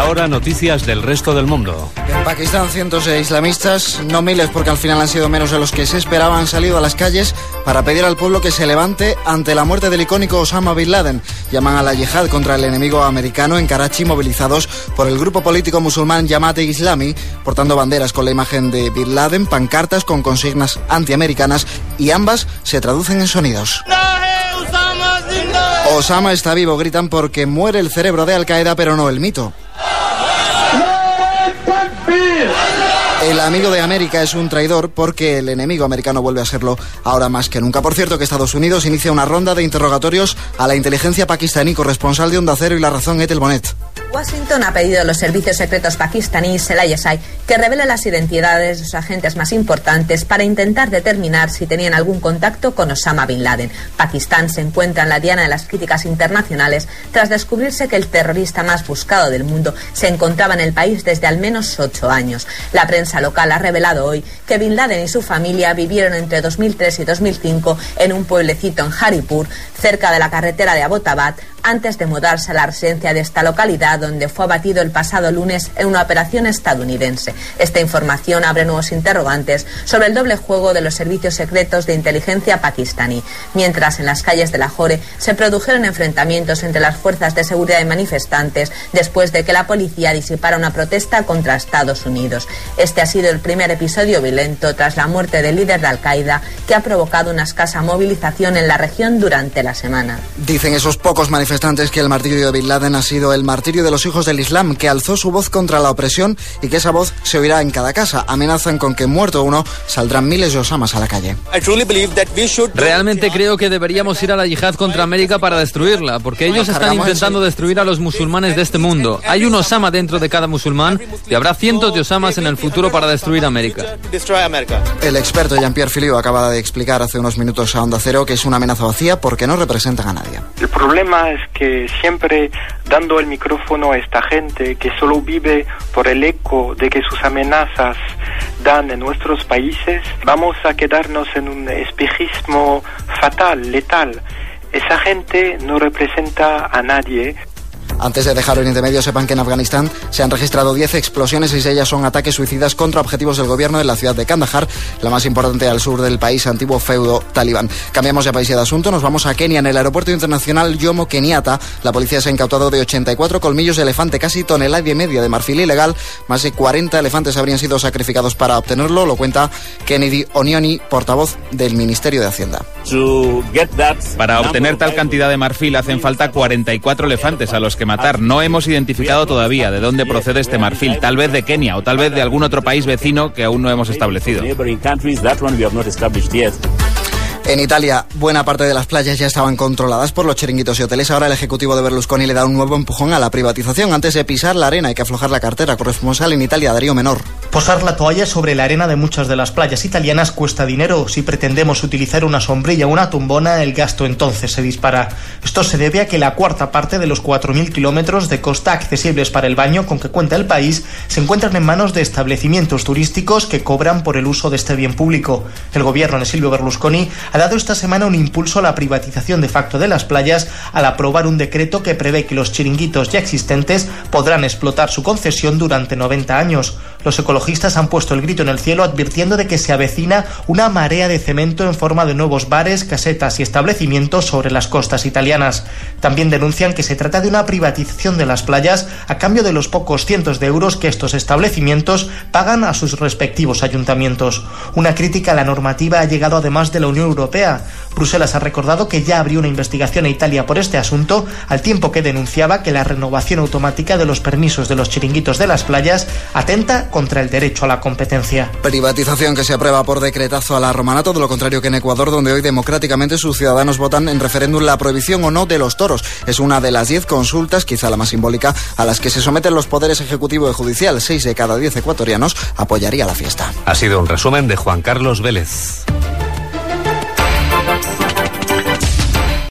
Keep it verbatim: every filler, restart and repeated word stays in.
ahora noticias del resto del mundo. En Pakistán, cientos de islamistas, no miles porque al final han sido menos de los que se esperaba, han salido a las calles para pedir al pueblo que se levante ante la muerte del icónico Osama Bin Laden. Llaman a la yihad contra el enemigo americano en Karachi, movilizados por el grupo político musulmán Jamaat-e-Islami, portando banderas con la imagen de Bin Laden, pancartas con consignas antiamericanas, y ambas se traducen en sonidos. Osama está vivo, gritan, porque muere el cerebro de Al-Qaeda, pero no el mito. El amigo de América es un traidor porque el enemigo americano vuelve a serlo ahora más que nunca. Por cierto, que Estados Unidos inicia una ronda de interrogatorios a la inteligencia pakistaní. Corresponsal de Onda Cero y La Razón, Ethel Bonet. Washington ha pedido a los servicios secretos pakistaníes, el I S I, que revele las identidades de sus agentes más importantes para intentar determinar si tenían algún contacto con Osama Bin Laden. Pakistán se encuentra en la diana de las críticas internacionales tras descubrirse que el terrorista más buscado del mundo se encontraba en el país desde al menos ocho años. La prensa local ha revelado hoy que Bin Laden y su familia vivieron entre dos mil tres y dos mil cinco en un pueblecito en Haripur, cerca de la carretera de Abbottabad, antes de mudarse a la residencia de esta localidad, donde fue abatido el pasado lunes en una operación estadounidense. Esta información abre nuevos interrogantes sobre el doble juego de los servicios secretos de inteligencia pakistaní. Mientras en las calles de Lahore se produjeron enfrentamientos entre las fuerzas de seguridad y manifestantes después de que la policía disipara una protesta contra Estados Unidos. Este ha sido el primer episodio violento tras la muerte del líder de Al-Qaeda, que ha provocado una escasa movilización en la región durante la semana. Dicen esos pocos manifestantes que el martirio de Bin Laden ha sido el martirio de los hijos del Islam, que alzó su voz contra la opresión y que esa voz se oirá en cada casa. Amenazan con que, muerto uno, saldrán miles de Osamas a la calle. Realmente creo que deberíamos ir a la yihad contra América para destruirla, porque ellos están intentando destruir a los musulmanes de este mundo. Hay un Osama dentro de cada musulmán y habrá cientos de Osamas en el futuro para destruir América. El experto Jean-Pierre Filio acaba de explicar hace unos minutos a Onda Cero que es una amenaza vacía porque no representan a nadie. El problema es que siempre dando el micrófono a esta gente que solo vive por el eco de que sus amenazas dan en nuestros países, vamos a quedarnos en un espejismo fatal, letal. Esa gente no representa a nadie. Antes de dejar Oriente Medio, sepan que en Afganistán se han registrado diez explosiones, seis de ellas son ataques suicidas contra objetivos del gobierno en la ciudad de Kandahar, la más importante al sur del país, antiguo feudo talibán. Cambiamos de país y de asunto, nos vamos a Kenia. En el aeropuerto internacional Jomo Kenyatta, la policía se ha incautado de ochenta y cuatro colmillos de elefante, casi tonelada y media de marfil ilegal. Más de cuarenta elefantes habrían sido sacrificados para obtenerlo, lo cuenta Kennedy Onioni, portavoz del Ministerio de Hacienda. Para obtener tal cantidad de marfil hacen falta cuarenta y cuatro elefantes a los que matar. No hemos identificado todavía de dónde procede este marfil, tal vez de Kenia o tal vez de algún otro país vecino que aún no hemos establecido. En Italia, buena parte de las playas ya estaban controladas por los chiringuitos y hoteles. Ahora el ejecutivo de Berlusconi le da un nuevo empujón a la privatización. Antes de pisar la arena hay que aflojar la cartera. Corresponsal en Italia, Darío Menor. Posar la toalla sobre la arena de muchas de las playas italianas cuesta dinero. Si pretendemos utilizar una sombrilla o una tumbona, el gasto entonces se dispara. Esto se debe a que la cuarta parte de los cuatro mil kilómetros de costa accesibles para el baño con que cuenta el país se encuentran en manos de establecimientos turísticos que cobran por el uso de este bien público. El gobierno de Silvio Berlusconi ha dado esta semana un impulso a la privatización de facto de las playas al aprobar un decreto que prevé que los chiringuitos ya existentes podrán explotar su concesión durante noventa años. Los ecologistas han puesto el grito en el cielo advirtiendo de que se avecina una marea de cemento en forma de nuevos bares, casetas y establecimientos sobre las costas italianas. También denuncian que se trata de una privatización de las playas a cambio de los pocos cientos de euros que estos establecimientos pagan a sus respectivos ayuntamientos. Una crítica a la normativa ha llegado además de la Unión Europea. Bruselas ha recordado que ya abrió una investigación a Italia por este asunto, al tiempo que denunciaba que la renovación automática de los permisos de los chiringuitos de las playas atenta contra el derecho a la competencia. Privatización que se aprueba por decretazo a la romana, todo lo contrario que en Ecuador, donde hoy democráticamente sus ciudadanos votan en referéndum la prohibición o no de los toros. Es una de las diez consultas, quizá la más simbólica, a las que se someten los poderes ejecutivo y judicial. Seis de cada diez ecuatorianos apoyaría la fiesta. Ha sido un resumen de Juan Carlos Vélez.